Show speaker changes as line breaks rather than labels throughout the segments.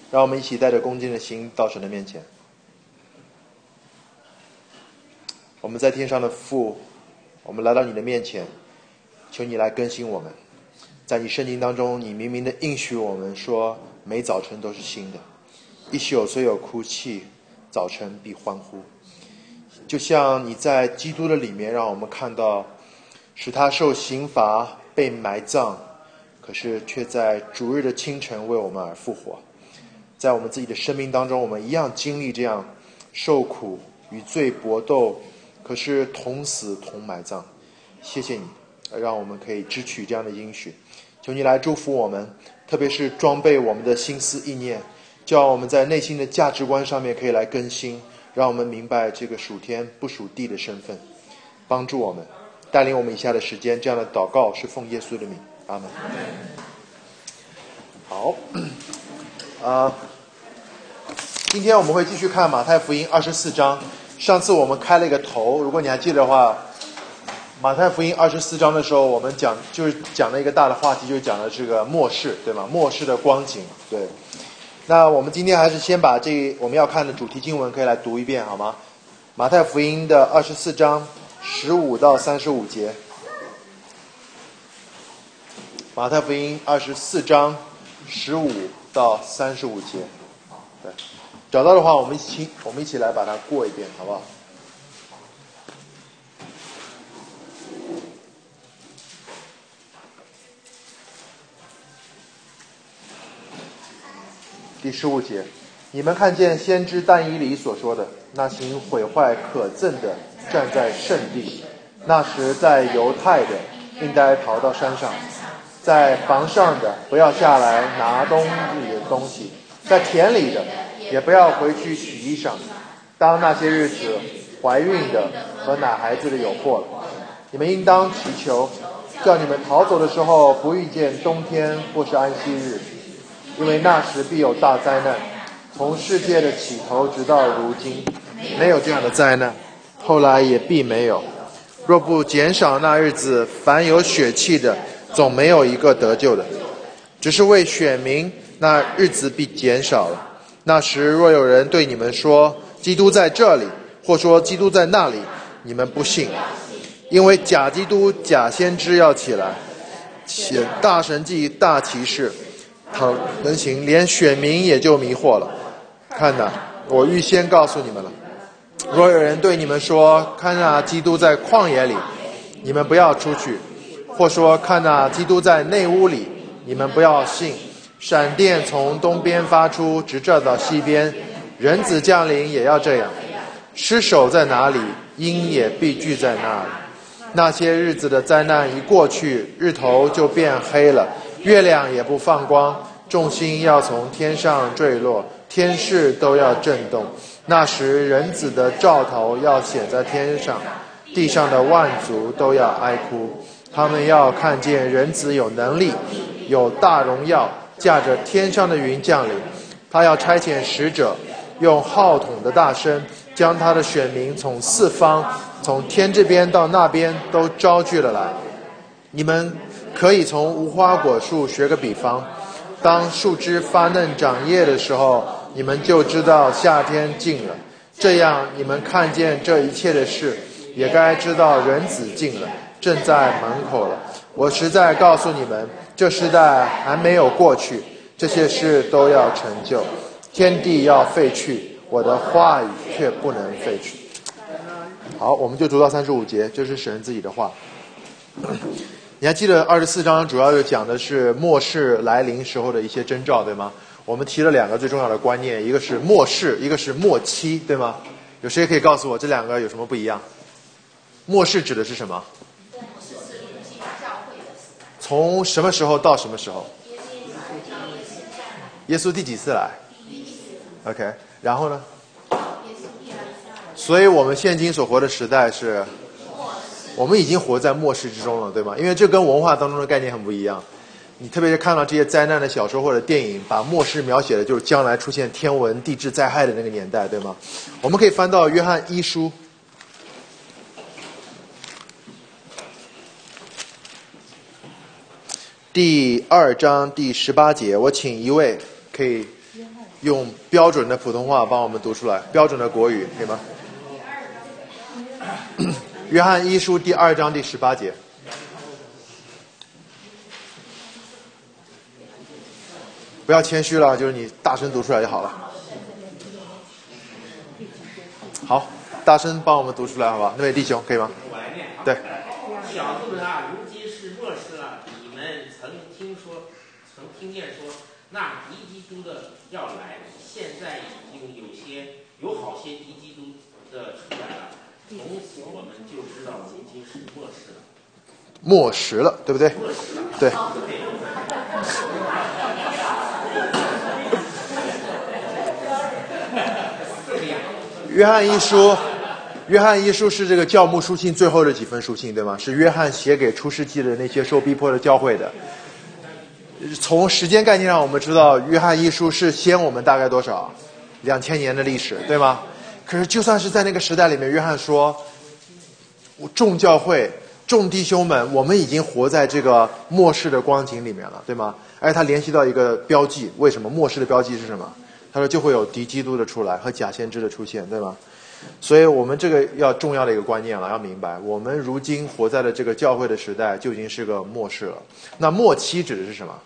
让我们一起带着恭敬的心到神的面前。我们在天上的父，我们来到你的面前，求你来更新我们。在你圣经当中，你明明的应许我们说，每早晨都是新的，一宿虽有哭泣，早晨必欢呼。就像你在基督的里面，让我们看到使他受刑罚被埋葬，可是却在主日的清晨为我们而复活。在我们自己的生命当中，我们一样经历这样受苦与罪搏斗，可是同死同埋葬。谢谢你，让我们可以支取这样的应许。求你来祝福我们，特别是装备我们的心思意念，叫我们在内心的价值观上面可以来更新，让我们明白这个属天不属地的身份。帮助我们，带领我们以下的时间。这样的祷告是奉耶稣的名，阿们。好，今天我们会继续看马太福音24章。上次我们开了一个头，如果你还记得的话，马太福音24章的时候，我们就是讲了一个大的话题，就是讲了这个末世，对吗？末世的光景。对，那我们今天还是先把我们要看的主题经文可以来读一遍，好吗？马太福音的24章15到35节。马太福音24章15到35节。对，找到的话，我们一起来把它过一遍，好不好？第15节，你们看见先知但以理所说的，那行毁坏可憎的站在圣地，那时在犹太的应该逃到山上，在房上的不要下来拿东里的东西，在田里的也不要回去取衣裳。当那些日子，怀孕的和奶孩子的有祸了。你们应当祈求，叫你们逃走的时候不遇见冬天或是安息日，因为那时必有大灾难，从世界的起头直到如今，没有这样的灾难，后来也必没有。若不减少那日子，凡有血气的，总没有一个得救的。只是为选民，那日子必减少了。那时若有人对你们说，基督在这里，或说基督在那里，你们不信，因为假基督、假先知要起来，且大神迹、大奇事他能行，连选民也就迷惑了。看哪，我预先告诉你们了。若有人对你们说，看哪，基督在旷野里，你们不要出去；或说，看哪，基督在内屋里，你们不要信。闪电从东边发出，直照到西边，人子降临也要这样。尸首在哪里，鹰也必聚在那里。那些日子的灾难一过去，日头就变黑了，月亮也不放光，众星要从天上坠落，天势都要震动。那时人子的兆头要显在天上，地上的万族都要哀哭。他们要看见人子有能力，有大荣耀，驾着天上的云降临。他要差遣使者，用号筒的大声，将他的选民从四方，从天这边到那边都招聚了来。你们可以从无花果树学个比方，当树枝发嫩长叶的时候，你们就知道夏天近了。这样你们看见这一切的事，也该知道人子近了，正在门口了。我实在告诉你们，这时代还没有过去，这些事都要成就。天地要废去，我的话语却不能废去。好，我们就读到35节，这是神自己的话。你还记得24章主要就讲的是末世来临时候的一些征兆，对吗？我们提了两个最重要的观念，一个是末世，一个是末期，对吗？有谁可以告诉我这两个有什么不一样？末世指的是什么？从什么时候到什么时候？耶稣第几次来 ？OK， 然后呢？所以我们现今所活的时代是，我们已经活在末世之中了，对吗？因为这跟文化当中的概念很不一样。你特别是看到这些灾难的小说或者电影，把末世描写的就是将来出现天文地质灾害的那个年代，对吗？我们可以翻到约翰一书第2章第18节，我请一位可以用标准的普通话帮我们读出来，标准的国语可以吗？约翰一书第2章第18节。不要谦虚了，就是你大声读出来就好了。好，大声帮我们读出来好吧？那位弟兄可以吗？
我来念。
对。
小子们啊，如今是末世了，你们曾听见说，那敌基督的要来，现在已经有好些敌基督的出来了，从此我们就知道如今是末世了。
末时了，对不对？对。约翰一书是这个教牧书信最后的几封书信，对吗？是约翰写给出世纪的那些受逼迫的教会的。从时间概念上，我们知道约翰一书是先我们大概多少？2000年的历史，对吗？可是就算是在那个时代里面，约翰说，众教会、众弟兄们，我们已经活在这个末世的光景里面了，对吗？而且他联系到一个标记，为什么末世的标记是什么？他说就会有敌基督的出来和假先知的出现，对吗？所以我们这个要重要的一个观念了，要明白，我们如今活在的这个教会的时代就已经是个末世了。那末期指的是什么？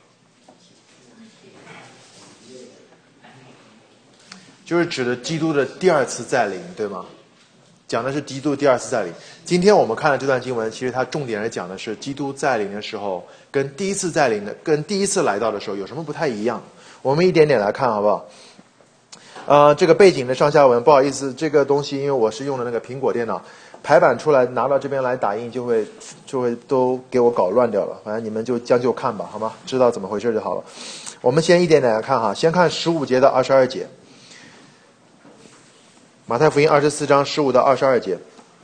就是指的基督的第二次再临，对吗？讲的是基督第二次再临。今天我们看的这段经文，其实它重点是讲的是基督再临的时候，跟第一次再临的，跟第一次来到的时候有什么不太一样？我们一点点来看，好不好？这个背景的上下文，不好意思，这个东西因为我是用的那个苹果电脑，排版出来拿到这边来打印就会都给我搞乱掉了。反正你们就将就看吧，好吗？知道怎么回事就好了。我们先一点点来看哈，先看15节到22节。马太福音24章15到22节。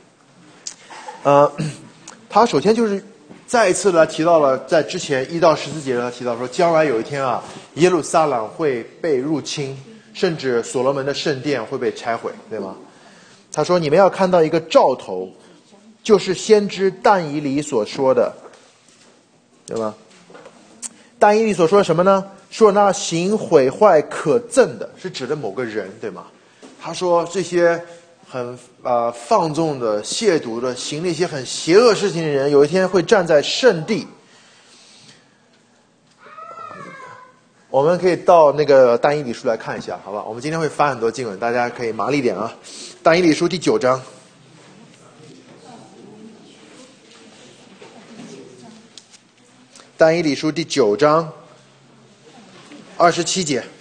他首先就是再一次的提到了在之前1到14节他提到说，将来有一天啊，耶路撒冷会被入侵，甚至所罗门的圣殿会被拆毁，对吗？他说你们要看到一个兆头，就是先知但以理所说的，对吗？但以理所说的什么呢？说那行毁坏可憎的，是指的某个人，对吗？他说这些很放纵的、亵渎的、行那些很邪恶事情的人，有一天会站在圣地。我们可以到那个但以理书来看一下，好吧？我们今天会翻很多经文，大家可以麻利点啊。但以理书第9章，但以理书第9章27节。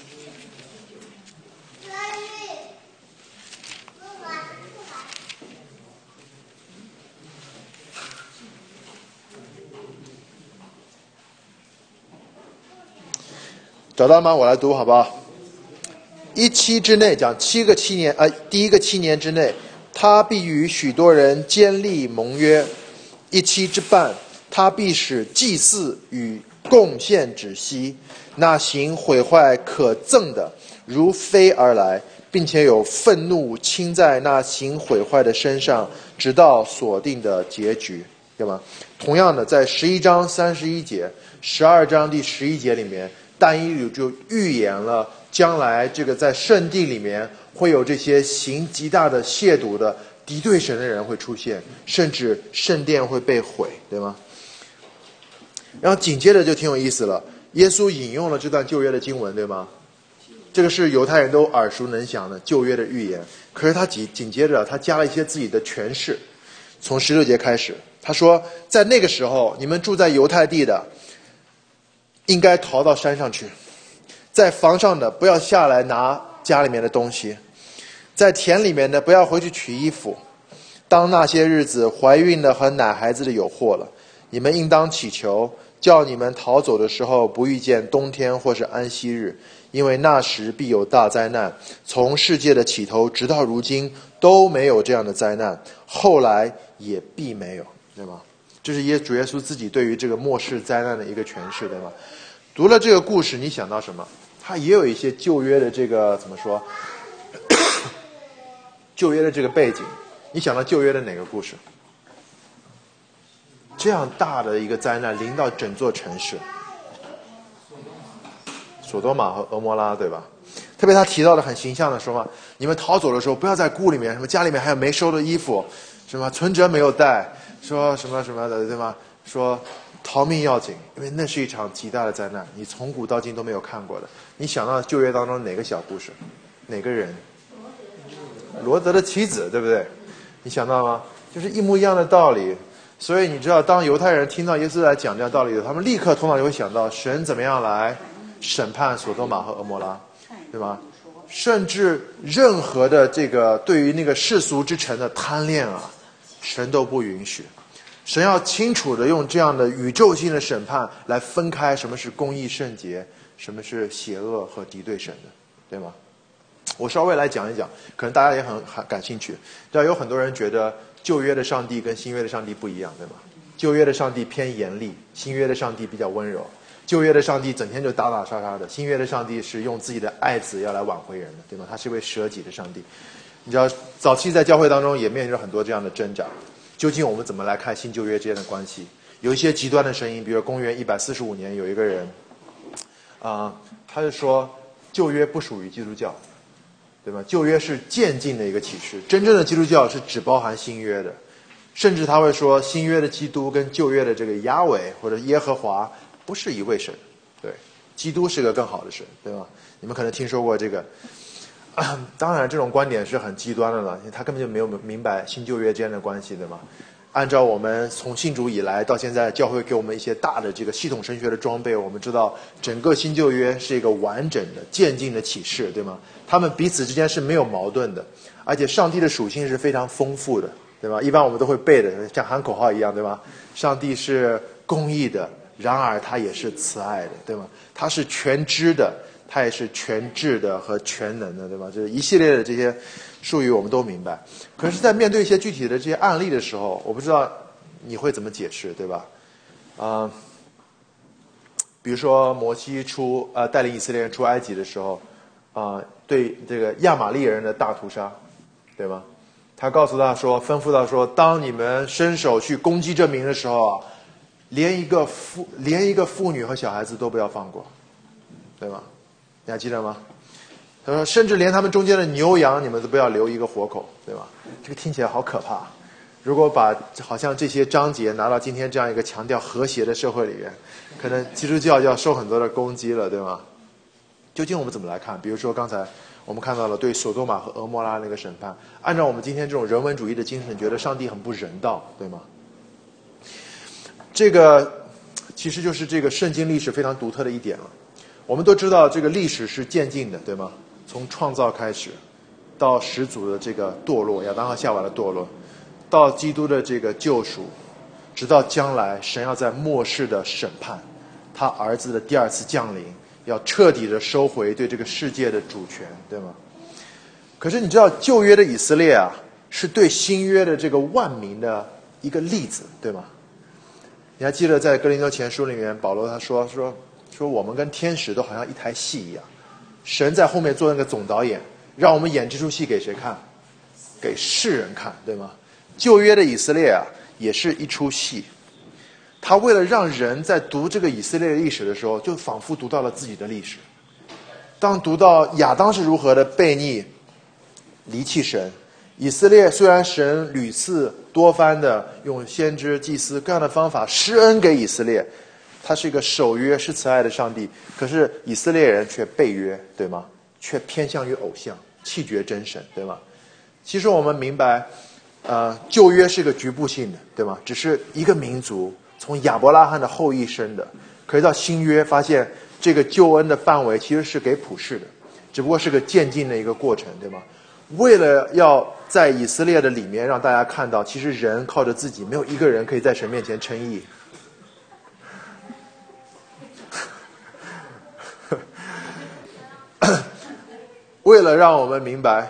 找到吗？我来读好不好？1期之内讲第一个7年之内，他必与许多人坚立盟约；1期之半，他必使祭祀与贡献止息。那行毁坏可憎的，如飞而来，并且有愤怒倾在那行毁坏的身上，直到所定的结局，对吗？同样的，在11章31节、12章第11节里面，但以理就预言了将来这个在圣地里面会有这些行极大的亵渎的敌对神的人会出现，甚至圣殿会被毁，对吗？然后紧接着就挺有意思了，耶稣引用了这段旧约的经文，对吗？这个是犹太人都耳熟能详的旧约的预言，可是他紧接着他加了一些自己的诠释。从16节开始，他说在那个时候，你们住在犹太地的应该逃到山上去，在房上的不要下来拿家里面的东西，在田里面的不要回去取衣服。当那些日子，怀孕的和奶孩子的有祸了，你们应当祈求，叫你们逃走的时候不遇见冬天或是安息日，因为那时必有大灾难。从世界的起头直到如今都没有这样的灾难，后来也必没有，对吗？这是主耶稣自己对于这个末世灾难的一个诠释，对吗？读了这个故事，你想到什么？它也有一些旧约的这个怎么说？旧约的这个背景，你想到旧约的哪个故事？这样大的一个灾难临到整座城市，索多玛和俄摩拉，对吧？ 特别他提到的很形象的说嘛，你们逃走的时候不要在屋里面，什么家里面还有没收的衣服，什么存折没有带，说什么什么的，对吗？说逃命要紧，因为那是一场极大的灾难，你从古到今都没有看过的。你想到旧约当中哪个小故事，哪个人？罗德的妻子，对不对？你想到吗？就是一模一样的道理。所以你知道，当犹太人听到耶稣来讲这样道理的，他们立刻头脑就会想到神怎么样来审判所多玛和蛾摩拉，对吧？甚至任何的这个对于那个世俗之城的贪恋啊，神都不允许。神要清楚的用这样的宇宙性的审判来分开什么是公义圣洁，什么是邪恶和敌对神的，对吗？我稍微来讲一讲，可能大家也很感兴趣。知道有很多人觉得旧约的上帝跟新约的上帝不一样，对吗？旧约的上帝偏严厉，新约的上帝比较温柔。旧约的上帝整天就打打杀杀的，新约的上帝是用自己的爱子要来挽回人的，对吗？他是一位舍己的上帝。你知道早期在教会当中也面临着很多这样的挣扎，究竟我们怎么来看新旧约之间的关系？有一些极端的声音，比如公元145年有一个人他就说旧约不属于基督教，对吧？旧约是渐进的一个启示，真正的基督教是只包含新约的。甚至他会说新约的基督跟旧约的这个雅伟或者耶和华不是一位神，对，基督是个更好的神，对吧？你们可能听说过这个，当然这种观点是很极端的了，他根本就没有明白新旧约之间的关系，对吗？按照我们从信主以来到现在，教会给我们一些大的这个系统神学的装备，我们知道整个新旧约是一个完整的渐进的启示，对吗？他们彼此之间是没有矛盾的，而且上帝的属性是非常丰富的，对吧？一般我们都会背的，像喊口号一样，对吧？上帝是公义的，然而他也是慈爱的，对吗？他是全知的，他也是全智的和全能的，对吧？就是一系列的这些术语我们都明白。可是在面对一些具体的这些案例的时候，我不知道你会怎么解释，对吧？比如说摩西带领以色列人出埃及的时候，对这个亚玛力人的大屠杀，对吗？他告诉他说，吩咐他说，当你们伸手去攻击这民的时候啊，连一个妇女和小孩子都不要放过，对吗？你还记得吗？他说，甚至连他们中间的牛羊，你们都不要留一个活口，对吧？这个听起来好可怕。如果把好像这些章节拿到今天这样一个强调和谐的社会里面，可能基督教就要受很多的攻击了，对吗？究竟我们怎么来看？比如说刚才我们看到了对索多玛和蛾摩拉那个审判，按照我们今天这种人文主义的精神，觉得上帝很不人道，对吗？这个其实就是这个圣经历史非常独特的一点了。我们都知道这个历史是渐进的，对吗？从创造开始，到始祖的这个堕落，亚当和夏娃的堕落，到基督的这个救赎，直到将来神要在末世的审判，他儿子的第二次降临，要彻底的收回对这个世界的主权，对吗？可是你知道旧约的以色列啊，是对新约的这个万民的一个例子，对吗？你还记得在哥林多前书里面，保罗他说我们跟天使都好像一台戏一样，神在后面做那个总导演，让我们演这出戏给谁看？给世人看，对吗？旧约的以色列啊，也是一出戏。他为了让人在读这个以色列的历史的时候，就仿佛读到了自己的历史。当读到亚当是如何的悖逆、离弃神，以色列虽然神屡次多番的用先知、祭司各样的方法施恩给以色列，他是一个守约、是慈爱的上帝，可是以色列人却背约，对吗？却偏向于偶像，弃绝真神，对吗？其实我们明白，旧约是个局部性的，对吗？只是一个民族从亚伯拉罕的后裔生的，可是到新约发现这个救恩的范围其实是给普世的，只不过是个渐进的一个过程，对吗？为了要在以色列的里面让大家看到，其实人靠着自己没有一个人可以在神面前称义。为了让我们明白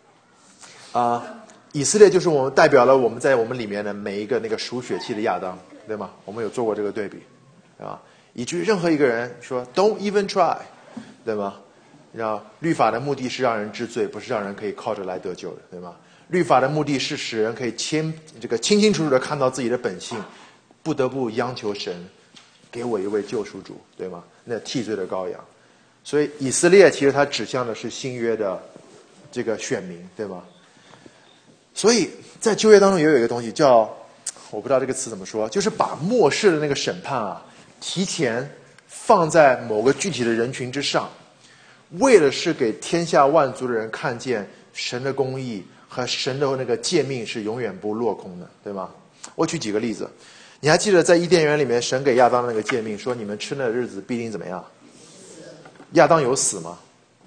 以色列就是我们代表了我们在我们里面的每一个那个属血气的亚当，对吗？我们有做过这个对比，对吧？以至于任何一个人说 Don't even try， 对吗？让律法的目的是让人治罪，不是让人可以靠着来得救的，对吗？律法的目的是使人可以清清楚楚的看到自己的本性，不得不央求神给我一位救赎主，对吗？那替罪的羔羊。 所以以色列其实它指向的是新约的这个选民，对吗？所以在旧约当中也有一个东西叫，我不知道这个词怎么说，就是把末世的那个审判啊，提前放在某个具体的人群之上，为了是给天下万族的人看见神的公义和神的那个诫命是永远不落空的，对吗？我举几个例子，你还记得在伊甸园里面神给亚当的那个诫命说，你们吃那日子必定怎么样？亚当有死吗？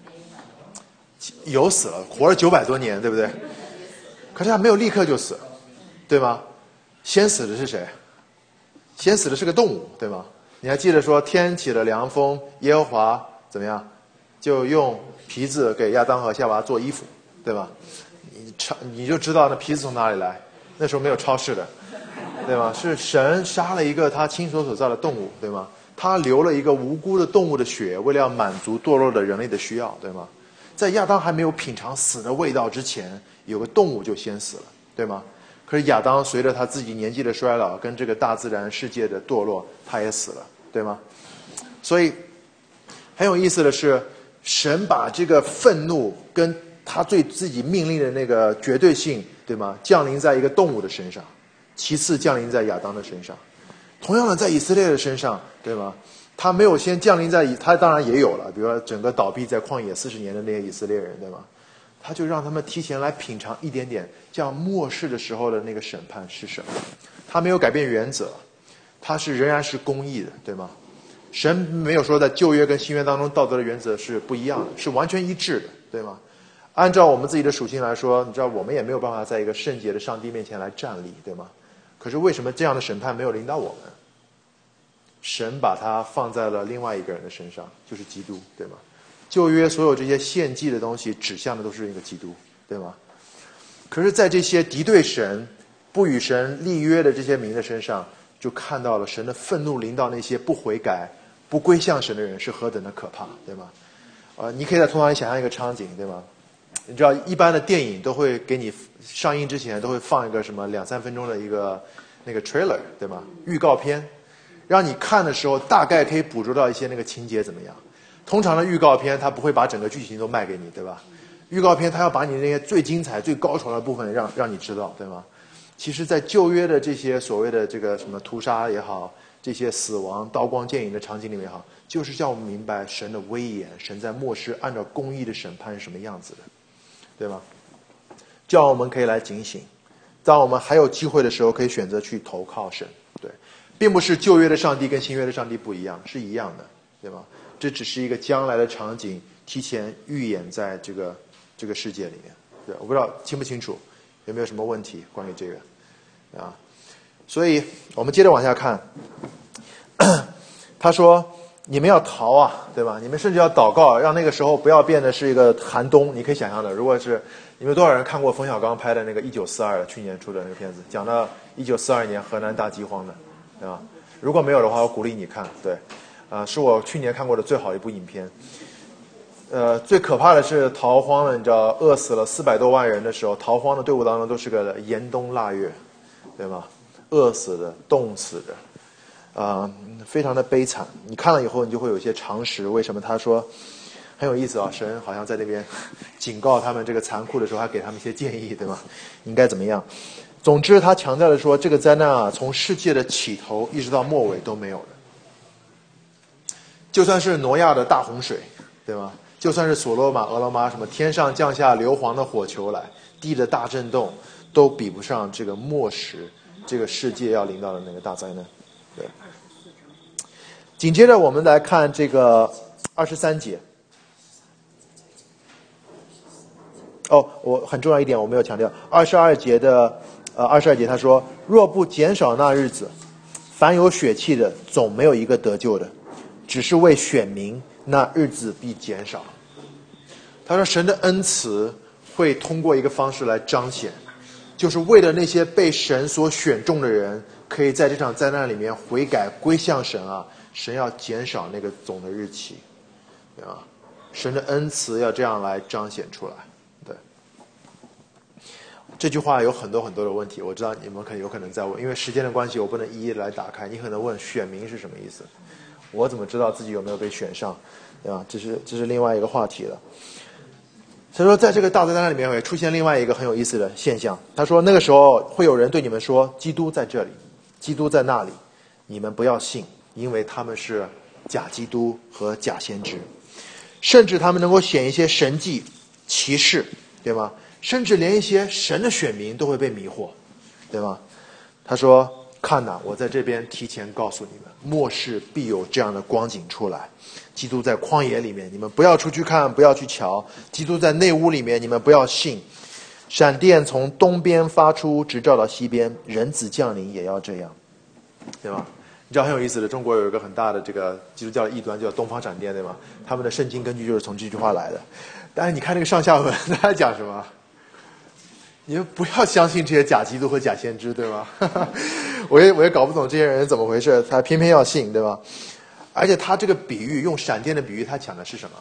有死了，活了900多年，对不对？可是他没有立刻就死，对吗？先死的是谁？先死的是个动物，对吗？你还记得说天起了凉风，耶和华怎么样？就用皮子给亚当和夏娃做衣服，对吧？你就知道那皮子从哪里来，那时候没有超市的，对吗？是神杀了一个他亲手所造的动物，对吗？他流了一个无辜的动物的血，为了要满足堕落的人类的需要，对吗？在亚当还没有品尝死的味道之前，有个动物就先死了，对吗？可是亚当随着他自己年纪的衰老跟这个大自然世界的堕落，他也死了，对吗？所以很有意思的是，神把这个愤怒跟他对自己命令的那个绝对性，对吗？降临在一个动物的身上，其次降临在亚当的身上。同样的，在以色列的身上，对吗？他没有先降临在他当然也有了，比如说整个倒闭在旷野40年的那些以色列人，对吗？他就让他们提前来品尝一点点，这样末世的时候的那个审判是什么？他没有改变原则，他是仍然是公义的，对吗？神没有说在旧约跟新约当中道德的原则是不一样的，是完全一致的，对吗？按照我们自己的属性来说，你知道我们也没有办法在一个圣洁的上帝面前来站立，对吗？可是为什么这样的审判没有临到我们？神把它放在了另外一个人的身上，就是基督，对吗？旧约所有这些献祭的东西指向的都是一个基督，对吗？可是在这些敌对神不与神立约的这些民的身上，就看到了神的愤怒临到那些不悔改不归向神的人是何等的可怕，对吗？你可以在头脑里想象一个场景，对吗？你知道一般的电影都会给你上映之前都会放一个什么2-3分钟的一个那个 trailer， 对吗？预告片，让你看的时候大概可以捕捉到一些那个情节怎么样。通常的预告片它不会把整个剧情都卖给你，对吧？预告片它要把你那些最精彩最高潮的部分让你知道，对吗？其实在旧约的这些所谓的这个什么屠杀也好，这些死亡刀光剑影的场景里面也好，就是叫我们明白神的威严，神在末世按照公义的审判是什么样子的，对吗？叫我们可以来警醒，当我们还有机会的时候可以选择去投靠神，对，并不是旧约的上帝跟新约的上帝不一样，是一样的，对吗？这只是一个将来的场景提前预演在这个世界里面。对，我不知道清不清楚，有没有什么问题关于这个啊？所以我们接着往下看，他说你们要逃啊，对吧？你们甚至要祷告，让那个时候不要变得是一个寒冬。你可以想象的，如果是你们多少人看过冯小刚拍的那个1942去年出的那个片子，讲到1942年河南大饥荒的，对吧？如果没有的话，我鼓励你看，对。是我去年看过的最好一部影片。最可怕的是逃荒了，你知道，饿死了400多万人的时候，逃荒的队伍当中都是个严冬腊月，对吗？饿死的，冻死的，非常的悲惨。你看了以后，你就会有一些常识。为什么他说很有意思啊？神好像在那边警告他们这个残酷的时候，还给他们一些建议，对吗？应该怎么样？总之，他强调的说，这个灾难啊，从世界的起头一直到末尾都没有了。就算是挪亚的大洪水，对吗？就算是所罗马、俄罗马什么天上降下硫磺的火球来，地的大震动，都比不上这个末时这个世界要临到的那个大灾难。对。紧接着我们来看这个23节。我很重要一点我没有强调，22节的22节他说：若不减少那日子，凡有血气的总没有一个得救的。只是为选民，那日子必减少。他说神的恩慈会通过一个方式来彰显，就是为了那些被神所选中的人可以在这场灾难里面悔改归向神啊，神要减少那个总的日期，对吧？神的恩慈要这样来彰显出来。对，这句话有很多很多的问题，我知道你们有可能在问，因为时间的关系我不能一一来打开。你可能问选民是什么意思， 我怎么知道自己有没有被选上，对吧？这是另外一个话题了。所以说，在这个大灾难里面会出现另外一个很有意思的现象。他说，那个时候会有人对你们说，基督在这里，基督在那里，你们不要信，因为他们是假基督和假先知，甚至他们能够显一些神迹奇事，对吗？甚至连一些神的选民都会被迷惑，对吗？他说，看哪，我在这边提前告诉你们，末世必有这样的光景出来。基督在旷野里面，你们不要出去看，不要去瞧；基督在内屋里面，你们不要信。闪电从东边发出，直照到西边，人子降临也要这样，对吧？你知道很有意思的，中国有一个很大的这个基督教的异端叫东方闪电，对吗？他们的圣经根据就是从这句话来的。但是你看那个上下文，他讲什么？你们不要相信这些假基督和假先知，对吗？我也搞不懂这些人怎么回事，他偏偏要信，对吧？而且他这个比喻，用闪电的比喻，他讲的是什么？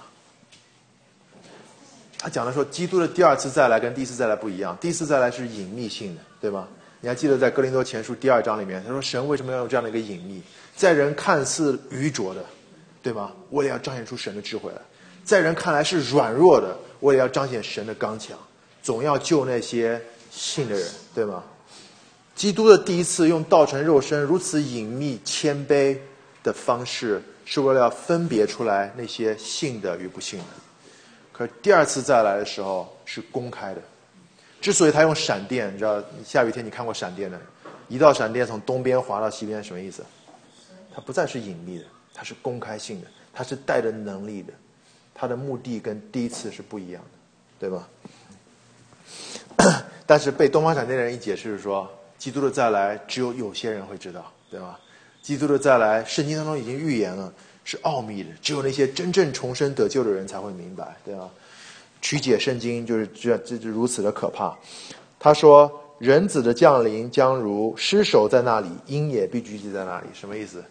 他讲的说，基督的第二次再来跟第一次再来不一样，第一次再来是隐秘性的，对吧？你还记得在哥林多前书第2章里面，他说神为什么要有这样的一个隐秘？在人看似愚拙的，对吗？为了要彰显出神的智慧来；在人看来是软弱的，为了要彰显神的刚强，总要救那些信的人，对吗？基督的第一次用道成肉身如此隐秘谦卑的方式，是为了要分别出来那些信的与不信的。可是第二次再来的时候是公开的。之所以他用闪电，你知道下雨天你看过闪电的，一道闪电从东边滑到西边，什么意思？它不再是隐秘的，它是公开性的，它是带着能力的，它的目的跟第一次是不一样的，对吧？但是被东方闪电的人一解释说，基督的再来只有些人会知道，对吧？基督的再来，圣经当中已经预言了，是奥秘的，只有那些真正重生得救的人才会明白，对吧？曲解圣经就是如此的可怕。他说，人子的降临将如尸首在那里，鹰也必聚集在那里，什么意思？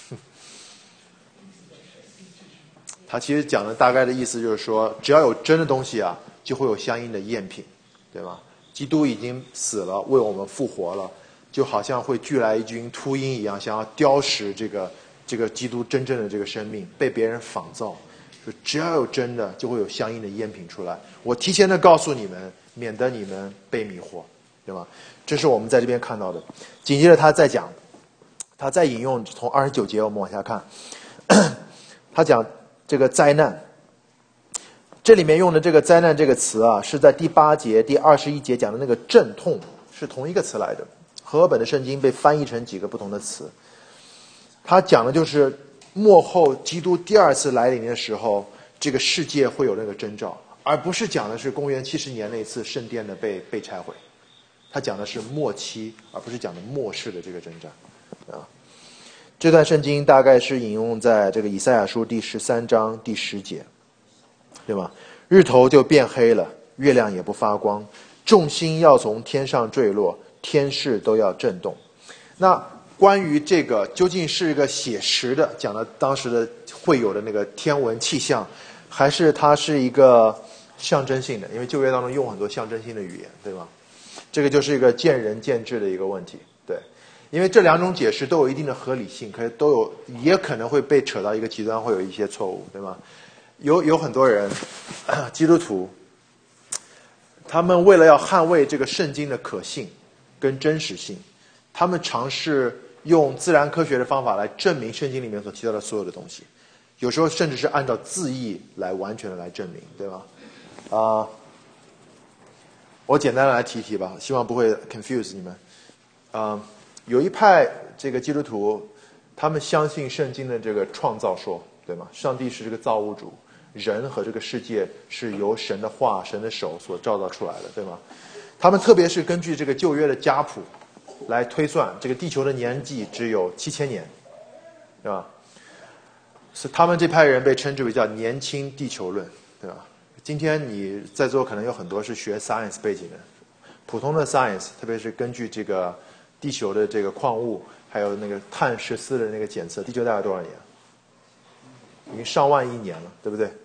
他其实讲的大概的意思就是说，只要有真的东西啊，就会有相应的赝品，对吧？基督已经死了，为我们复活了，就好像会聚来一群秃鹰一样，想要雕蚀这个基督真正的这个生命，被别人仿造。只要有真的，就会有相应的赝品出来。我提前的告诉你们，免得你们被迷惑，对吧？这是我们在这边看到的。紧接着他再讲，他再引用从29节我们往下看，他讲这个灾难。这里面用的这个灾难这个词啊，是在第8节、第21节讲的那个阵痛，是同一个词来的。和合本的圣经被翻译成几个不同的词。他讲的就是末后基督第二次来临的时候，这个世界会有那个征兆，而不是讲的是公元70年那一次圣殿的被拆毁。他讲的是末期，而不是讲的末世的这个征兆啊。这段圣经大概是引用在这个以赛亚书第13章第10节，对吗？日头就变黑了，月亮也不发光，众星要从天上坠落，天势都要震动。那关于这个究竟是一个写实的，讲的当时的会有的那个天文气象，还是它是一个象征性的？因为旧约当中用很多象征性的语言，对吗？这个就是一个见仁见智的一个问题，对。因为这两种解释都有一定的合理性，可是也可能会被扯到一个极端，会有一些错误，对吗？有很多人，基督徒，他们为了要捍卫这个圣经的可信跟真实性，他们尝试用自然科学的方法来证明圣经里面所提到的所有的东西，有时候甚至是按照字义来完全的来证明，对吧？我简单的来提一提吧，希望不会 confuse 你们。有一派这个基督徒，他们相信圣经的这个创造说，对吗？上帝是这个造物主，人和这个世界是由神的话、神的手所造造出来的，对吗？他们特别是根据这个旧约的家谱来推算，这个地球的年纪只有7000年，对吧？是他们这派人被称之为叫年轻地球论，对吧？今天你在座可能有很多是学 science 背景的，普通的 science， 特别是根据这个地球的这个矿物，还有那个碳14的那个检测，地球大概多少年？已经上万亿年了，对不对？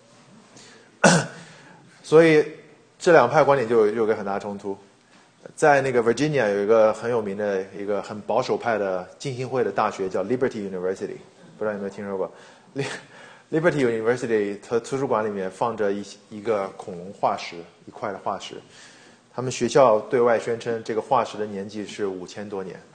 所以这两派观点就有个很大冲突。在那个 Virginia 有一个很有名的一个很保守派的浸信会的大学叫 Liberty University， 不知道有没有听说过。Liberty University 它图书馆里面放着一个恐龙化石，一块的化石。他们学校对外宣称这个化石的年纪是5000多年。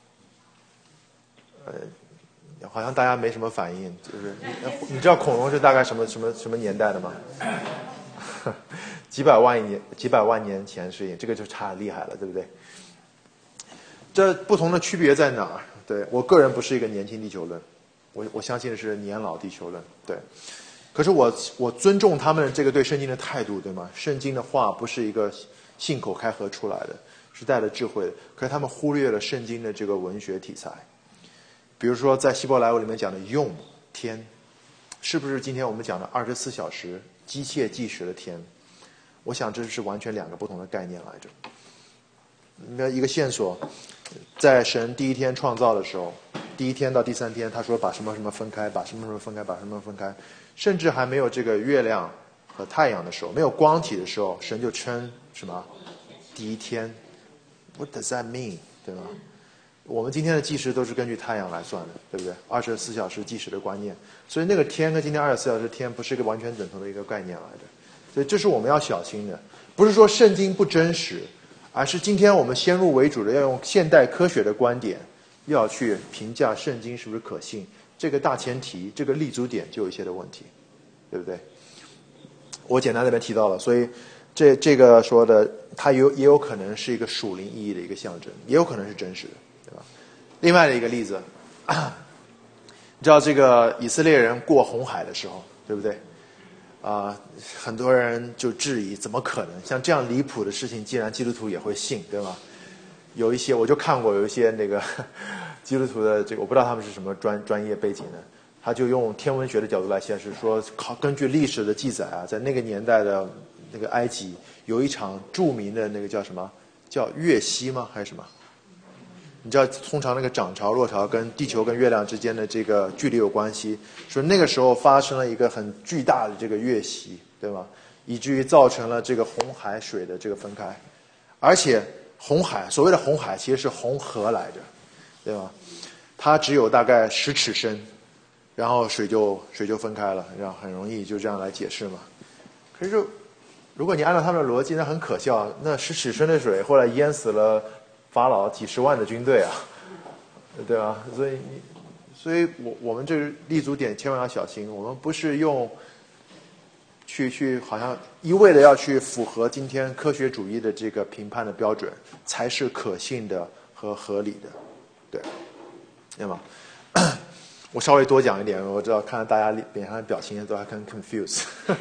好像大家没什么反应，就是你知道恐龙是大概什么年代的吗？几百万年前是，这个就差得厉害了，对不对？这不同的区别在哪儿？对，我个人不是一个年轻地球论，我相信的是年老地球论。对，可是我尊重他们这个对圣经的态度，对吗？圣经的话不是一个信口开河出来的，是带着智慧的。可是他们忽略了圣经的这个文学题材。比如说在希伯来文里面讲的用天，是不是今天我们讲的24小时机械计时的天？我想这是完全两个不同的概念来着。那一个线索，在神第一天创造的时候，第一天到第3天，他说把什么什么分开，把什么什么分开，把什么分开，甚至还没有这个月亮和太阳的时候，没有光体的时候，神就称什么第一天。What does that mean？ 对吗？我们今天的计时都是根据太阳来算的，对不对？24小时计时的观念，所以那个天跟今天24小时天不是一个完全等同的一个概念来的，所以这是我们要小心的。不是说圣经不真实，而是今天我们先入为主的要用现代科学的观点，要去评价圣经是不是可信，这个大前提，这个立足点就有一些的问题，对不对？我简单那边提到了，所以这个说的，它也有可能是一个属灵意义的一个象征，也有可能是真实的。另外的一个例子，你知道这个以色列人过红海的时候，对不对？很多人就质疑，怎么可能像这样离谱的事情，既然基督徒也会信，对吗？有一些我就看过，有一些那个基督徒的这个，我不知道他们是什么专业背景的，他就用天文学的角度来显示说，根据历史的记载啊，在那个年代的那个埃及有一场著名的那个叫什么，叫月食吗？还是什么？你知道通常那个涨潮落潮跟地球跟月亮之间的这个距离有关系，说那个时候发生了一个很巨大的这个月食，对吗？以至于造成了这个红海水的这个分开，而且红海所谓的红海其实是红河来着，对吧？它只有大概10尺深，然后水就分开了，然后很容易就这样来解释嘛。可是如果你按照他们的逻辑，那很可笑，那10尺深的水后来淹死了法老几十万的军队啊，对吧？所以我们这个立足点千万要小心，我们不是用去好像一味的要去符合今天科学主义的这个评判的标准才是可信的和合理的，对，对吗？我稍微多讲一点，我知道看到大家脸上的表情都还很 confused。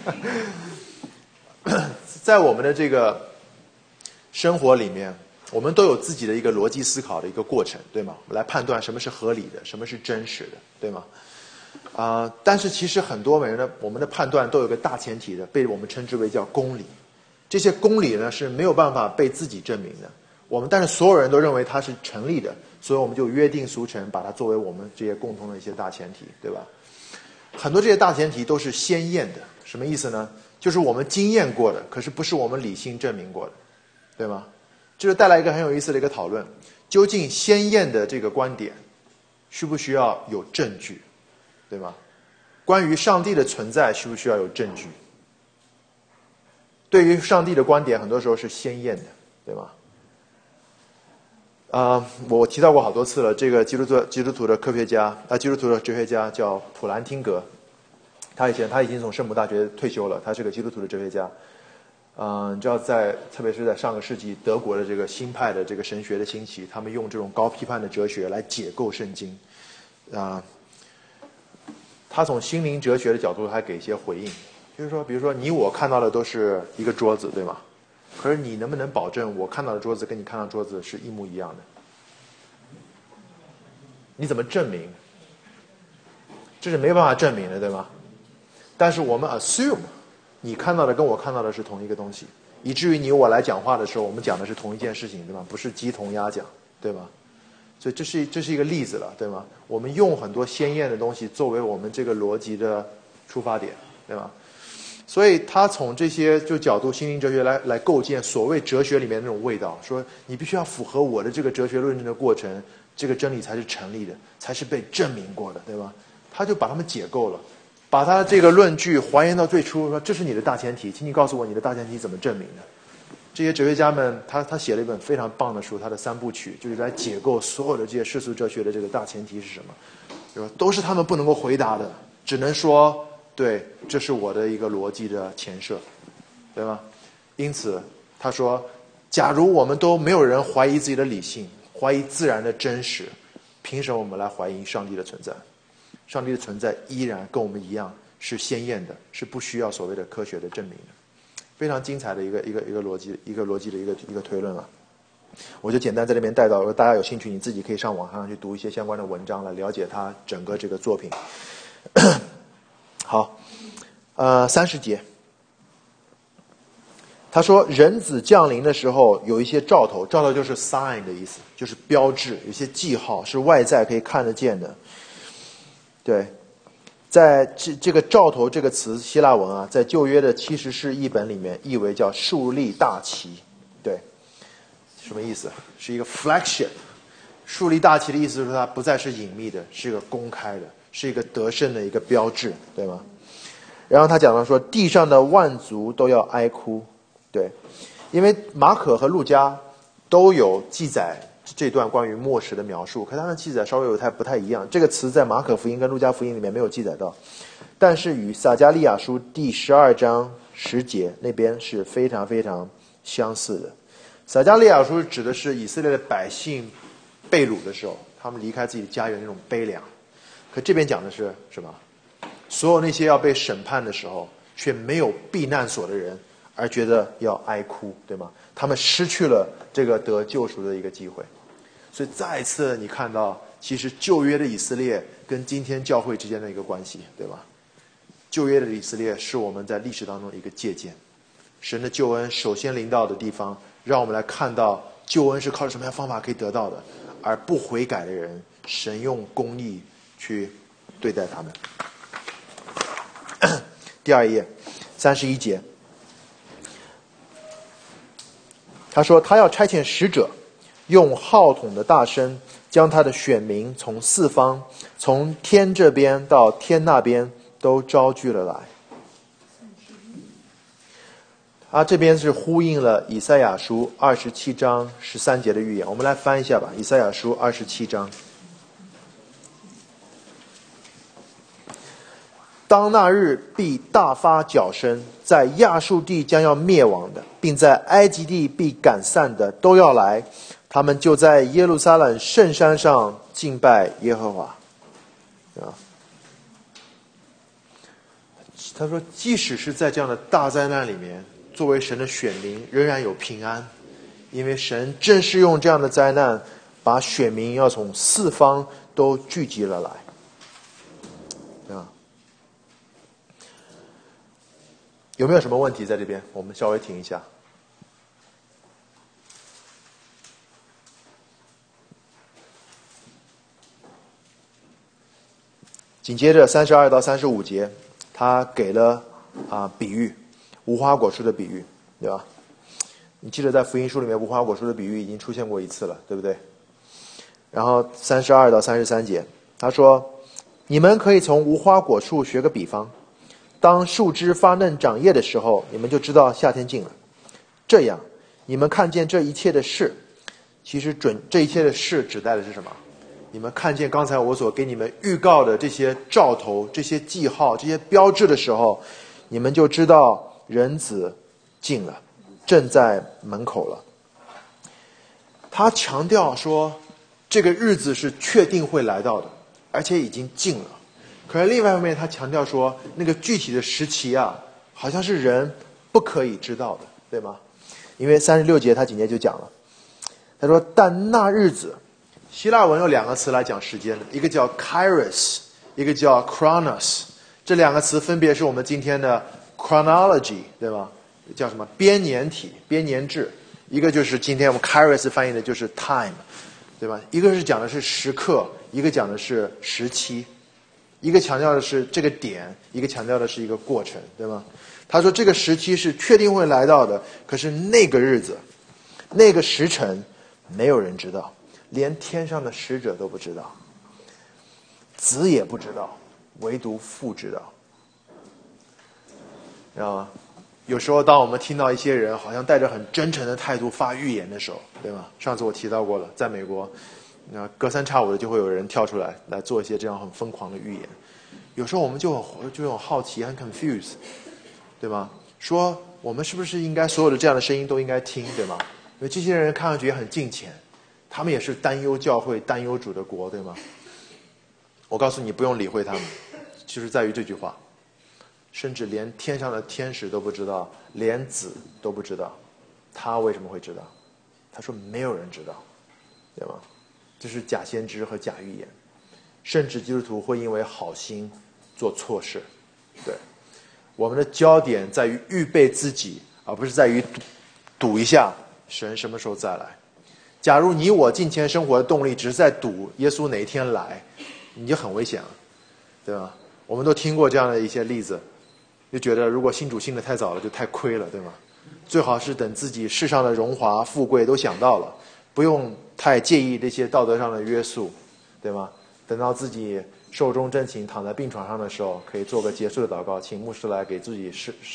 在我们的这个生活里面，我们都有自己的一个逻辑思考的一个过程，对吗？来判断什么是合理的，什么是真实的，对吗？但是其实很多人呢，我们的判断都有个大前提的，被我们称之为叫公理。这些公理呢是没有办法被自己证明的，但是所有人都认为它是成立的，所以我们就约定俗成，把它作为我们这些共同的一些大前提，对吧？很多这些大前提都是先验的，什么意思呢？就是我们经验过的，可是不是我们理性证明过的，对吗？这就带来一个很有意思的一个讨论，究竟先验的这个观点需不需要有证据，对吗？关于上帝的存在需不需要有证据？对于上帝的观点很多时候是先验的，对吗？我提到过好多次了，这个基督徒的科学家基督徒的哲学家叫普兰汀格，他已经从圣母大学退休了，他是个基督徒的哲学家。你知道特别是在上个世纪德国的这个新派的这个神学的兴起，他们用这种高批判的哲学来解构圣经。他从心灵哲学的角度还给一些回应，就是说比如说你我看到的都是一个桌子，对吗？可是你能不能保证我看到的桌子跟你看到的桌子是一模一样的？你怎么证明？这是没办法证明的，对吗？但是我们 assume 你看到的跟我看到的是同一个东西，以至于你我来讲话的时候，我们讲的是同一件事情，对吗？不是鸡同鸭讲，对吗？所以这是一个例子了，对吗？我们用很多鲜艳的东西作为我们这个逻辑的出发点，对吗？所以他从这些就角度心灵哲学来构建所谓哲学里面那种味道，说你必须要符合我的这个哲学论证的过程，这个真理才是成立的，才是被证明过的，对吧？ 他就把他们解构了，把他这个论据还原到最初，说这是你的大前提，请你告诉我你的大前提怎么证明的。这些哲学家们，他写了一本非常棒的书，他的3部曲就是来解构所有的这些世俗哲学的这个大前提是什么，对吧？都是他们不能够回答的，只能说对，这是我的一个逻辑的前设，对吗？因此他说，假如我们都没有人怀疑自己的理性，怀疑自然的真实，凭什么我们来怀疑上帝的存在？上帝的存在依然跟我们一样是鲜艳的，是不需要所谓的科学的证明的。非常精彩的一个逻辑的一个推论了。我就简单在这边带到，如果大家有兴趣，你自己可以上网上去读一些相关的文章来了解他整个这个作品。好，30节，他说人子降临的时候有一些兆头，兆头就是 sign 的意思，就是标志，有些记号是外在可以看得见的。对。在这个兆头这个词希腊文啊，在旧约的70士译本里面译为叫树立大旗。对，什么意思？是一个 flagship。树立大旗的意思是它不再是隐秘的，是一个公开的，是一个得胜的一个标志，对吗？然后他讲到说地上的万族都要哀哭。对，因为马可和路加都有记载这段关于末世的描述，可它的记载稍微不太一样。这个词在马可福音跟路加福音里面没有记载到，但是与撒迦利亚书第12章10节那边是非常非常相似的。撒迦利亚书指的是以色列的百姓被掳的时候，他们离开自己的家园那种悲凉，可这边讲的是什么？所有那些要被审判的时候却没有避难所的人，而觉得要哀哭，对吗？他们失去了这个得救赎的一个机会。所以再一次你看到其实旧约的以色列跟今天教会之间的一个关系，对吧？旧约的以色列是我们在历史当中一个借鉴，神的救恩首先临到的地方，让我们来看到救恩是靠着什么样的方法可以得到的，而不悔改的人，神用公义去对待他们。第2页31节，他说他要差遣使者，用号筒的大声，将他的选民从四方，从天这边到天那边都招聚了来。这边是呼应了以赛亚书27章13节的预言。我们来翻一下吧，以赛亚书27章。当那日必大发角声，在亚述地将要灭亡的，并在埃及地必赶散的都要来，他们就在耶路撒冷圣山上敬拜耶和华。他说即使是在这样的大灾难里面，作为神的选民仍然有平安，因为神正是用这样的灾难把选民要从四方都聚集了来。有没有什么问题在这边？我们稍微停一下。紧接着32到35节，他给了比喻，无花果树的比喻，对吧？你记得在福音书里面无花果树的比喻已经出现过一次了，对不对？然后32到33节，他说：你们可以从无花果树学个比方，当树枝发嫩长叶的时候，你们就知道夏天近了。这样你们看见这一切的事，其实这一切的事指代的是什么？你们看见刚才我所给你们预告的这些兆头、这些记号、这些标志的时候，你们就知道人子近了，正在门口了。他强调说这个日子是确定会来到的，而且已经近了。可是另外一方面他强调说那个具体的时期好像是人不可以知道的，对吗？因为36节他紧接着就讲了，他说但那日子，希腊文有2个词来讲时间的，一个叫 kairos， 一个叫 chronos。 这2个词分别是我们今天的 chronology， 对吧？叫什么编年体、编年制。一个就是今天我们 kairos 翻译的就是 time， 对吧？一个是讲的是时刻，一个讲的是时期。一个强调的是这个点，一个强调的是一个过程，对吗？他说这个时期是确定会来到的，可是那个日子、那个时辰没有人知道，连天上的使者都不知道，子也不知道， 唯独父知道。有时候当我们听到一些人好像带着很真诚的态度发预言的时候，对吗？上次我提到过了，在美国，隔三差五的就会有人跳出来做一些这样很疯狂的预言。有时候我们就很好奇，很 confused， 对吗？说我们是不是应该所有的这样的声音都应该听，对吗？因为这些人看上去也很敬虔，他们也是担忧教会、担忧主的国，对吗？我告诉你，不用理会他们，就是在于这句话，甚至连天上的天使都不知道，连子都不知道，他为什么会知道？他说没有人知道，对吗？这是假先知和假预言，甚至基督徒会因为好心做错事。对，我们的焦点在于预备自己，而不是在于赌一下神什么时候再来。假如你我敬虔生活的动力只是在赌耶稣哪一天来，你就很危险了，对吧？我们都听过这样的一些例子，就觉得如果信主信得太早了就太亏了，对吗？最好是等自己世上的荣华富贵都想到了，不用太介意这些道德上的约束，对吗？等到自己寿终正寝躺在病床上的时候，可以做个结束的祷告，请牧师来给自己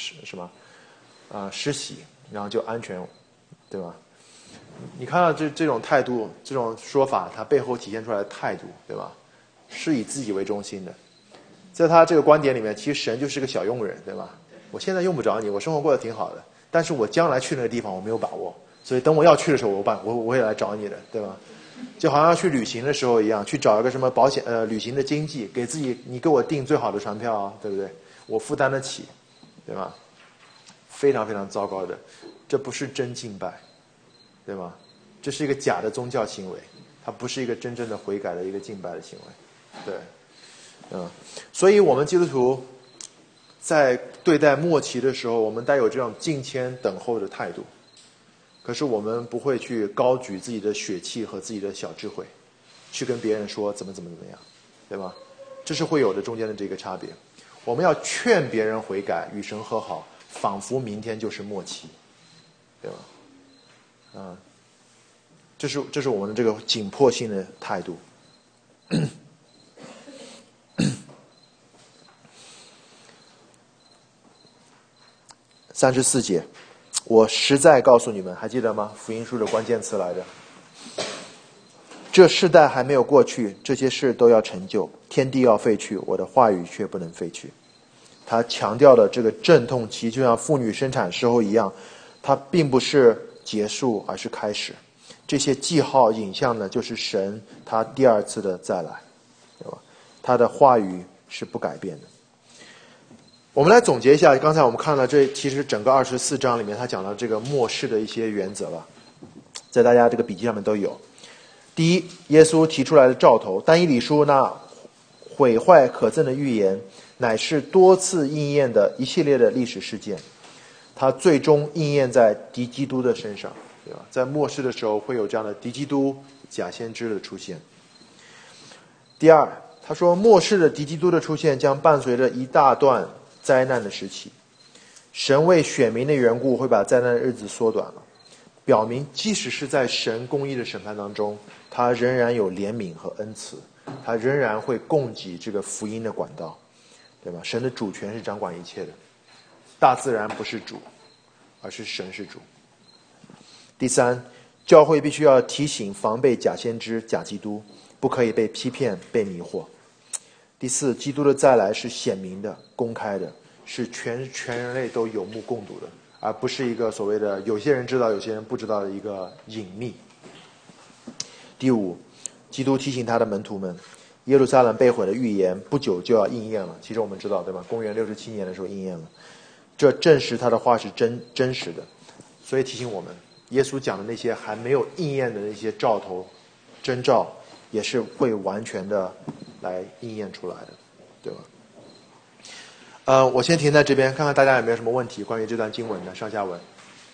施洗，然后就安全，对吧？你看到这种态度，这种说法，它背后体现出来的态度，对吧？是以自己为中心的。在他这个观点里面，其实神就是个小佣人，对吧？我现在用不着你，我生活过得挺好的，但是我将来去那个地方我没有把握，所以等我要去的时候，我会来找你的，对吧？就好像要去旅行的时候一样，去找一个什么保险旅行的经纪，给自己，你给我订最好的船票啊，对不对？我负担得起，对吧？非常非常糟糕的，这不是真敬拜，对吧？这是一个假的宗教行为，它不是一个真正的悔改的一个敬拜的行为，对。所以我们基督徒在对待末期的时候，我们带有这种敬谦等候的态度，可是我们不会去高举自己的血气和自己的小智慧，去跟别人说怎么样，对吧？这是会有的中间的这个差别。我们要劝别人悔改，与神和好，仿佛明天就是末期，对吧？这是我们的这个紧迫性的态度。34节，我实在告诉你们，还记得吗？福音书的关键词来着。这世代还没有过去，这些事都要成就，天地要废去，我的话语却不能废去。他强调的这个阵痛期，就像妇女生产时候一样，它并不是结束，而是开始。这些记号影像呢，就是神他第二次的再来，对吧？他的话语是不改变的。我们来总结一下，刚才我们看了这其实整个24章里面他讲到这个末世的一些原则吧，在大家这个笔记上面都有。第一，耶稣提出来的兆头，但以理书那毁坏可憎的预言，乃是多次应验的一系列的历史事件，它最终应验在敌基督的身上，对吧？在末世的时候会有这样的敌基督假先知的出现。第二，他说末世的敌基督的出现将伴随着一大段灾难的时期，神为选民的缘故会把灾难的日子缩短了，表明即使是在神公义的审判当中，他仍然有怜悯和恩慈，他仍然会供给这个福音的管道，对吧？神的主权是掌管一切的，大自然不是主，而是神是主。第三，教会必须要提醒防备假先知假基督，不可以被欺骗被迷惑。第四，基督的再来是显明的公开的，是全人类都有目共睹的，而不是一个所谓的有些人知道有些人不知道的一个隐秘。第五，基督提醒他的门徒们，耶路撒冷被毁的预言不久就要应验了。其实我们知道，对吧？公元67年的时候应验了，这证实他的话是真实的。所以提醒我们，耶稣讲的那些还没有应验的那些兆头征兆，也是会完全的来应验出来的，对吧？我先停在这边，看看大家有没有什么问题关于这段经文的上下文。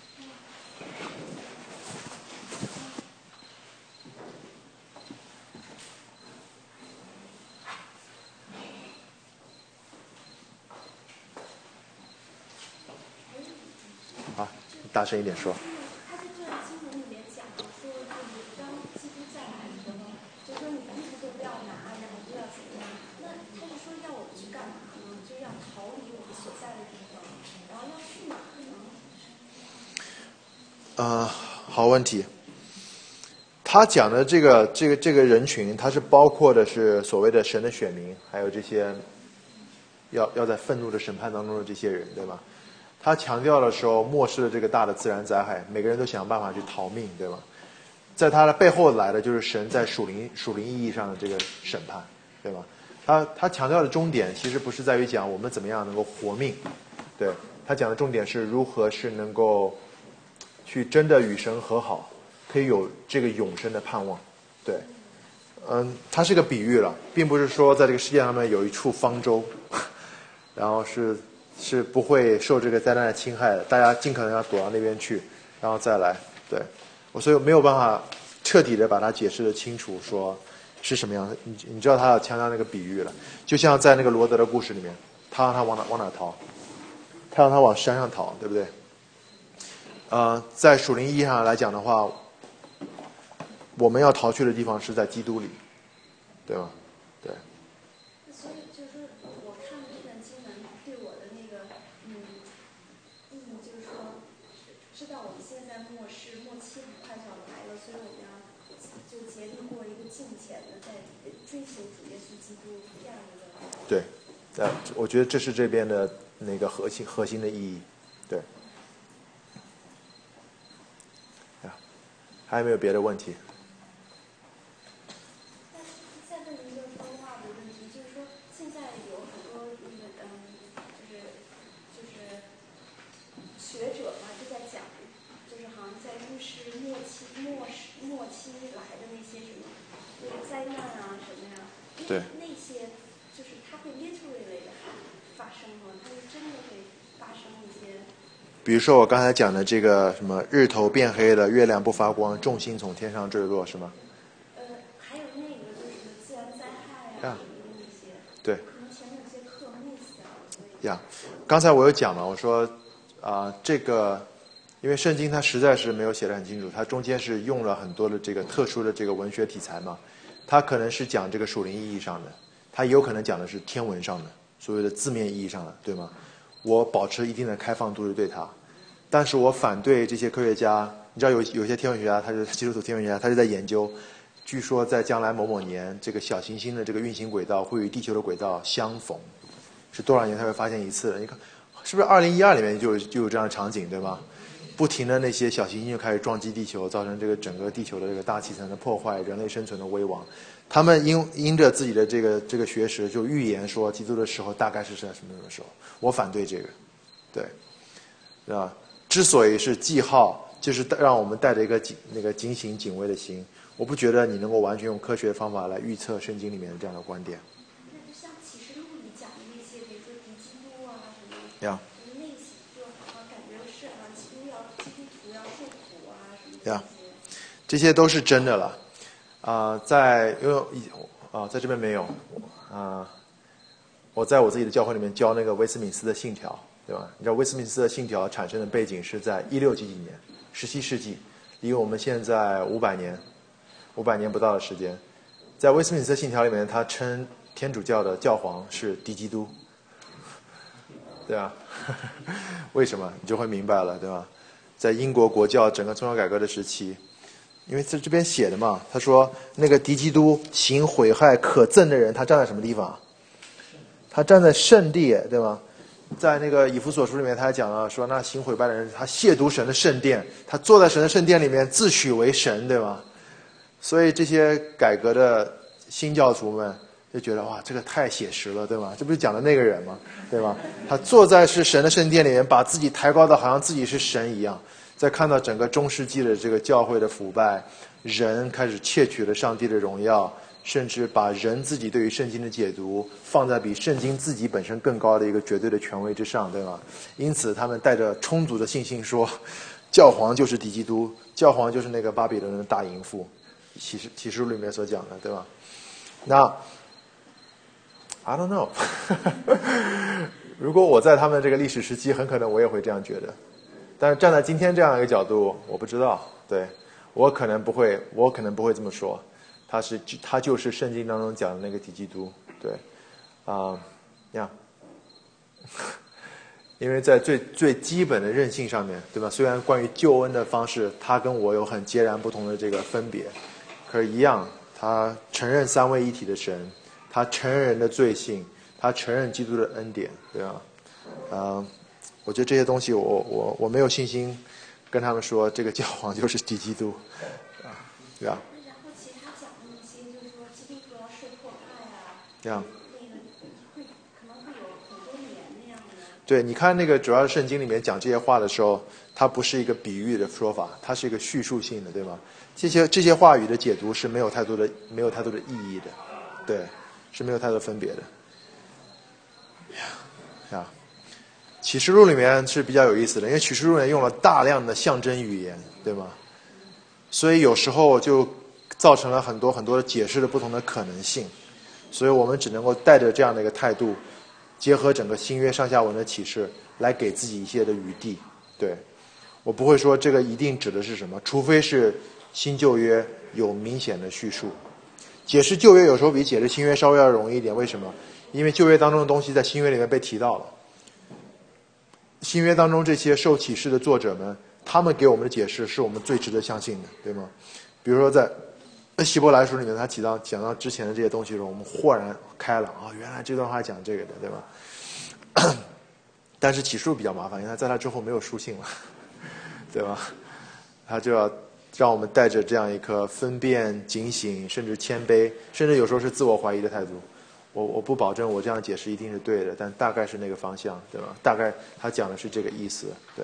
好，大声一点说。
他在这段经文里面讲说，就是当基督再来的时候，就说你衣服都不要拿，然后不要怎么样。那他是说要我去
好问题。他讲的这个人群，他是包括的是所谓的神的选民，还有这些要在愤怒的审判当中的这些人，对吧？他强调的时候，漠视了这个大的自然灾害，每个人都想办法去逃命，对吧？在他的背后来的就是神在属灵意义上的这个审判，对吧？他强调的终点其实不是在于讲我们怎么样能够活命，对，他讲的重点是如何是能够去真的与神和好，可以有这个永生的盼望，对，它是个比喻了，并不是说在这个世界上面有一处方舟，然后是不会受这个灾难的侵害的，大家尽可能要躲到那边去，然后再来，对，所以没有办法彻底的把它解释得清楚，说是什么样的。你知道他要强调那个比喻了，就像在那个罗德的故事里面，他让他往哪逃？他让他往山上逃，对不对？在属灵意义上来讲的话，我们要逃去的地方是在基督里，对吗？对。
所以就是说，我看这段经文对我的那个意义，就是说，知道我们现在末期很快就要来了，所以我们要就竭力过一个敬虔的，在追求主耶稣基督这样一个。
对，我觉得这是这边的那个核心的意义，对。还有没有别的问题？
再问一个说话的问题，就是说现在有很多那个就是学者嘛，就在讲，就是好像在预示末期来的那些什么那个灾难啊什么呀，
对，
那些就是它会 literally 的发生吗？它是真的会发生一些。
比如说我刚才讲的这个什么日头变黑了，月亮不发光，众星从天上坠落，是吗？
还有那个就是自然灾害啊，那些。
对。
可能前面有些课 miss 掉了。
呀，刚才我有讲了，我说这个，因为圣经它实在是没有写得很清楚，它中间是用了很多的这个特殊的这个文学题材嘛，它可能是讲这个属灵意义上的，它也有可能讲的是天文上的，所谓的字面意义上的，对吗？我保持一定的开放度去对它，但是我反对这些科学家，你知道有些天文学家，他是基督徒天文学家，他是在研究，据说在将来某年，这个小行星的这个运行轨道会与地球的轨道相逢，是多少年才会发现一次？你看，是不是2012里面就有这样的场景，对吗？不停的那些小行星就开始撞击地球，造成这个整个地球的这个大气层的破坏，人类生存的危亡。他们因着自己的这个学识，就预言说基督的时候大概是在什么时候。我反对这个，对，是吧？之所以是记号，就是让我们带着一个那个警醒警卫的心。我不觉得你能够完全用科学方法来预测圣经里面的这样的观点。
那就像启示录里讲的那些，比如说敌基督啊什么，
呀，
那些就好像感觉是啊，基督徒要受苦啊什么
呀，这些都是真的了。在这边没有我在我自己的教会里面教那个威斯敏斯的信条，对吧？你知道威斯敏斯的信条产生的背景是在16几年，17世纪，离我们现在500年不到的时间。在威斯敏斯信条里面，他称天主教的教皇是敌基督，对啊，为什么？你就会明白了，对吧？在英国国教整个宗教改革的时期，因为在这边写的嘛，他说那个敌基督行毁害可憎的人，他站在什么地方？他站在圣地，对吗？在那个以弗所书里面，他还讲了说，那行毁败的人，他亵渎神的圣殿，他坐在神的圣殿里面自诩为神，对吗？所以这些改革的新教徒们就觉得哇，这个太写实了，对吗？这不是讲的那个人吗？对吧？他坐在是神的圣殿里面，把自己抬高的好像自己是神一样。再看到整个中世纪的这个教会的腐败，人开始窃取了上帝的荣耀，甚至把人自己对于圣经的解读放在比圣经自己本身更高的一个绝对的权威之上，对吗？因此他们带着充足的信心说，教皇就是敌基督，教皇就是那个巴比伦的大淫妇，启示录里面所讲的，对吧？那 I don't know 如果我在他们这个历史时期，很可能我也会这样觉得，但是站在今天这样一个角度，我不知道，对，我可能不会这么说，他就是圣经当中讲的那个敌基督，对， 因为在最基本的韧性上面，对吧？虽然关于救恩的方式，他跟我有很截然不同的这个分别，可是一样，他承认三位一体的神，他承认人的罪性，他承认基督的恩典，对吧？我觉得这些东西我没有信心跟他们说这个教皇就是敌基督，对吧？
然后其他讲的那些，就是说基督徒要受迫害啊，
这样。
可能会有很多年那样的。
对，你看那个主要是圣经里面讲这些话的时候，它不是一个比喻的说法，它是一个叙述性的，对吗？这些话语的解读是没有太多的意义的，对，是没有太多分别的。启示录里面是比较有意思的，因为启示录里面用了大量的象征语言，对吗？所以有时候就造成了很多的解释的不同的可能性，所以我们只能够带着这样的一个态度，结合整个新约上下文的启示，来给自己一些的余地。对，我不会说这个一定指的是什么，除非是新旧约有明显的叙述。解释旧约有时候比解释新约稍微要容易一点，为什么？因为旧约当中的东西在新约里面被提到了。新约当中这些受启示的作者们，他们给我们的解释是我们最值得相信的，对吗？比如说在希伯来书里面，他讲到之前的这些东西的时候，我们豁然开朗啊，原来这段话讲这个的，对吧？但是启示录比较麻烦，因为他在他之后没有书信了，对吧？他就要让我们带着这样一颗分辨、警醒，甚至谦卑，甚至有时候是自我怀疑的态度。我不保证我这样解释一定是对的，但大概是那个方向，对吧？大概他讲的是这个意思，对。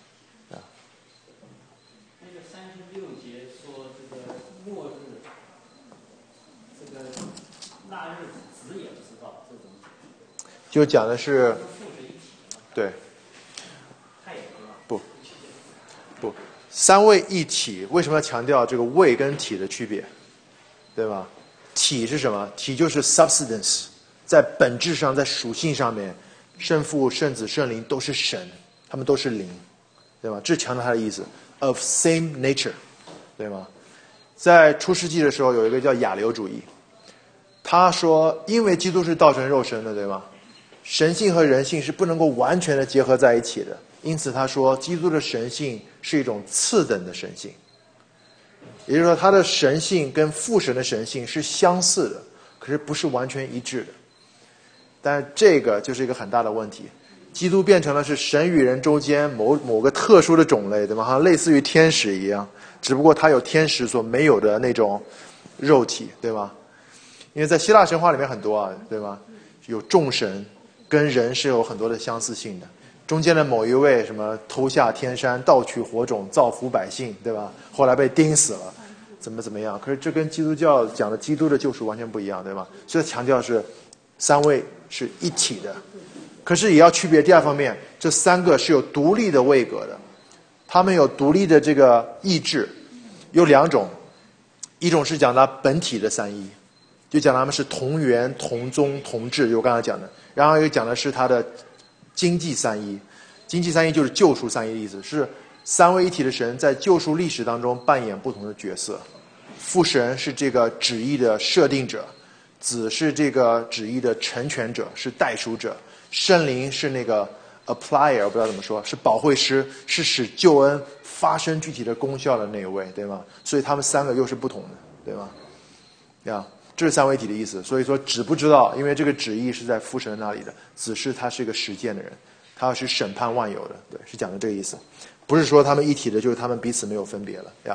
那个36节说这个末日，这个那日子也不知道这种解释，
就讲的是，对，
他也不知道。
不，三位一体为什么要强调这个位跟体的区别，对吧？体是什么？体就是 substance， 在本质上，在属性上面，圣父、圣子、圣灵都是神，他们都是灵，对吧？这是强调他的意思 ，of same nature， 对吗？在出世纪的时候，有一个叫亚流主义，他说，因为基督是道成肉身的，对吗？神性和人性是不能够完全的结合在一起的，因此他说，基督的神性是一种次等的神性。也就是说，他的神性跟父神的神性是相似的，可是不是完全一致的。但是这个就是一个很大的问题，基督变成了是神与人中间某个特殊的种类，对吗？好像类似于天使一样，只不过他有天使所没有的那种肉体，对吗？因为在希腊神话里面很多啊，对吗？有众神跟人是有很多的相似性的。中间的某一位什么偷下天山，盗取火种，造福百姓，对吧？后来被钉死了，怎么样？可是这跟基督教讲的基督的救赎完全不一样，对吧？所以强调是三位是一体的，可是也要区别第二方面，这三个是有独立的位格的，他们有独立的这个意志，有两种，一种是讲他本体的三一，就讲他们是同源、同宗、同质，就我刚才讲的，然后又讲的是他的经济三一，经济三一就是救赎三一的意思，是三位一体的神在救赎历史当中扮演不同的角色。父神是这个旨意的设定者，子是这个旨意的成全者，是代赎者，圣灵是那个 applier， 我不知道怎么说，是保惠师，是使救恩发生具体的功效的那一位，对吗？所以他们三个又是不同的，对吗？呀，这是三位一体的意思。所以说子不知道，因为这个旨意是在父神那里的，子是他是一个实践的人，他要去审判万有的，对，是讲的这个意思，不是说他们一体的就是他们彼此没有分别了呀。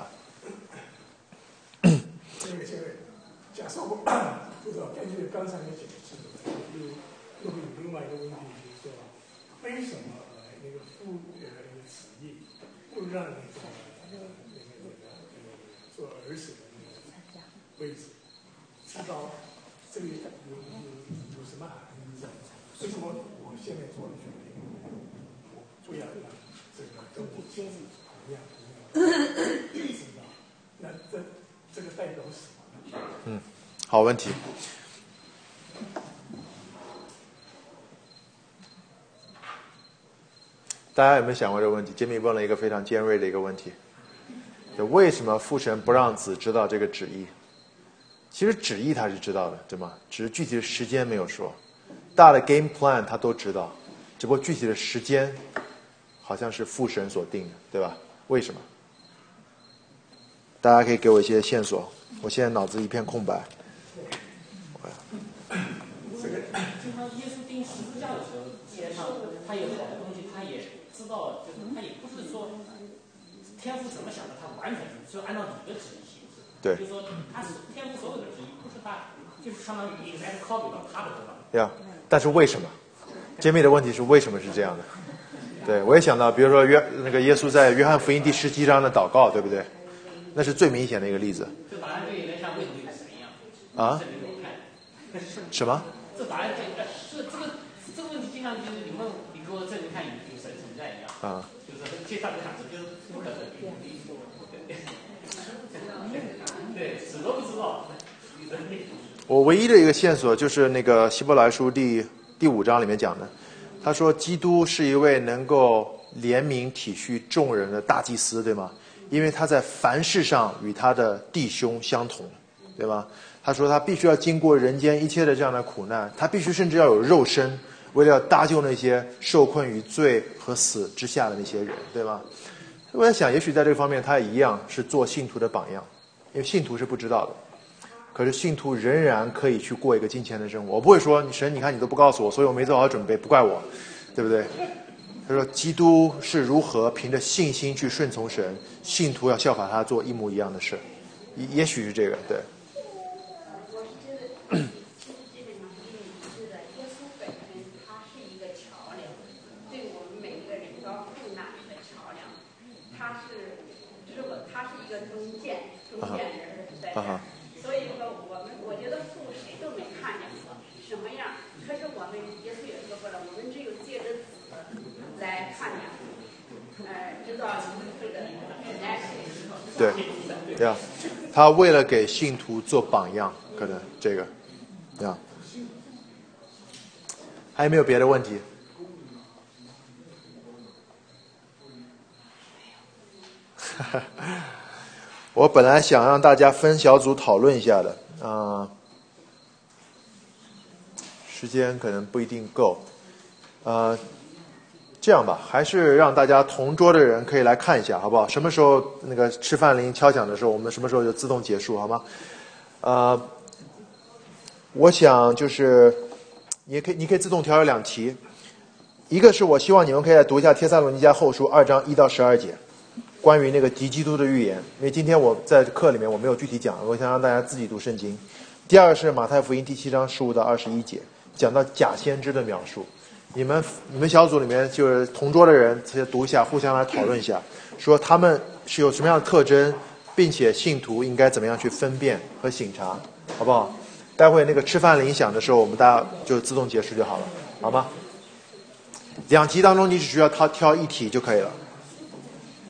假设我不知道，根据刚才的解释，又会有另外一个问题，就是说，为什么那个父那个旨意会让那个做儿子的那个位置知道这里有什么含义？为什么我现在做的决定，我不要让这个跟我同样知道？那这个代表什么？
好问题。大家有没有想过这个问题？杰米问了一个非常尖锐的一个问题，就为什么父神不让子知道这个旨意？其实旨意他是知道的，对吗？只是具体的时间没有说。大的 game plan 他都知道， 只不过具体的时间好像是父神所定的，对吧？为什么？大家可以给我一些线索，我现在脑子一片空白。
经常耶稣钉十字架的时候，他有好多东西，他也知道，就是他也不是说天父怎么想的，他完全就按照你的旨意行事。
对，
就是说他是天父所有的旨意，不是他，就是相当于你来 copy 到他的头上。
对啊，但是为什么？揭秘的问题是为什么是这样的？对，我也想到，比如说耶稣在约翰福音第17章的祷告，对不对？那是最明显的一个例子。
这答案就有点像为什么有神一样。
啊？什么？
这答案这个问题经常就是你给我证明看有神存在一样。啊。就是介绍的讲的就是不可能。对，死都不知道。
我唯一的一个线索就是那个希伯来书第5章里面讲的，他说基督是一位能够怜悯体恤众人的大祭司，对吗？因为他在凡事上与他的弟兄相同，对吧？他说他必须要经过人间一切的这样的苦难，他必须甚至要有肉身，为了要搭救那些受困于罪和死之下的那些人，对吧？我在想，也许在这个方面他也一样是做信徒的榜样，因为信徒是不知道的，可是信徒仍然可以去过一个敬虔的生活。我不会说神，你看你都不告诉我，所以我没做好准备，不怪我，对不对？他说基督是如何凭着信心去顺从神，信徒要效法他做一模一样的事，也许是这个，对。
我是觉得，其实基本上是因为觉得耶稣本身他是一个桥梁，对我们每一个人遭困难的桥梁，他是一个中间人在这儿，所以说我觉得父谁都没看见过什么样，可是我们耶稣也说过了，我们只有借着子来看见，知道这个
对，对啊，他为了给信徒做榜样，可能这个，对啊。还有没有别的问题？我本来想让大家分小组讨论一下的，时间可能不一定够，这样吧，还是让大家同桌的人可以来看一下，好不好？什么时候那个吃饭铃敲响的时候，我们什么时候就自动结束，好吗？我想就是你可以自动调有2题，一个是我希望你们可以来读一下帖撒罗尼迦后书2章1到12节，关于那个敌基督的预言，因为今天我在课里面我没有具体讲，我想让大家自己读圣经。第二个是马太福音第7章15到21节，讲到假先知的描述。你们小组里面就是同桌的人，读一下，互相来讨论一下，说他们是有什么样的特征，并且信徒应该怎么样去分辨和省察，好不好？待会那个吃饭铃响的时候，我们大家就自动结束就好了，好吗？2题当中你只需要挑1题就可以了。